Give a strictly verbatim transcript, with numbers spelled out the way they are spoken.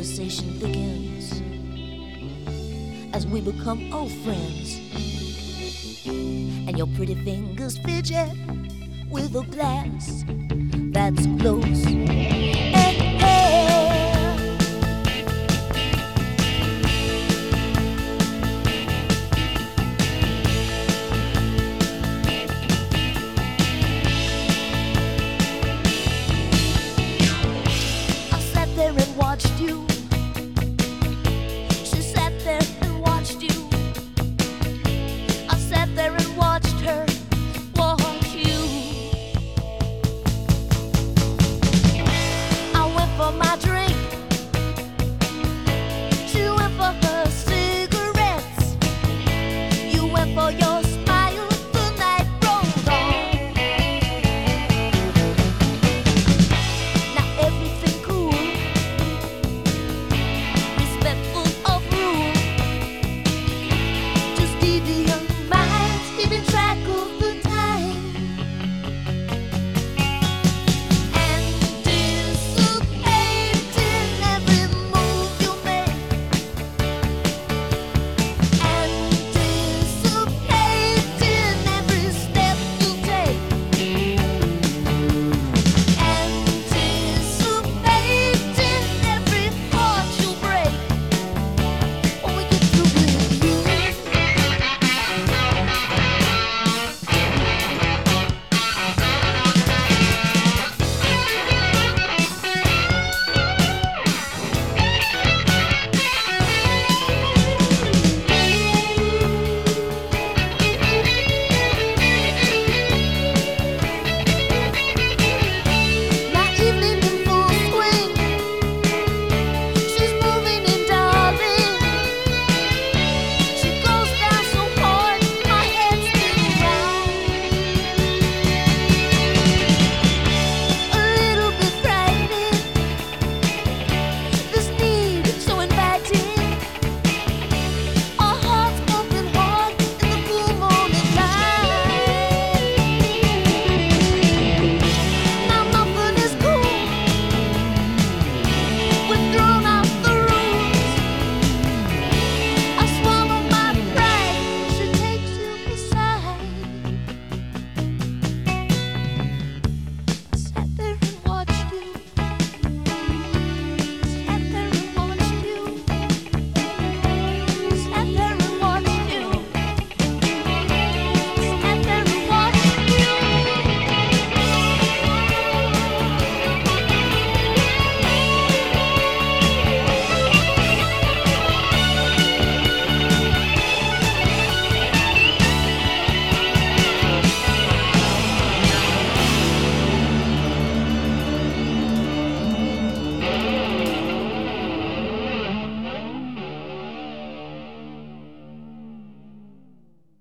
conversation thickens as we become old friends, and your pretty fingers fidget with a glass that's close. And air. I sat there and watched you. She sat there and watched you. I sat there and watched her. For my dream.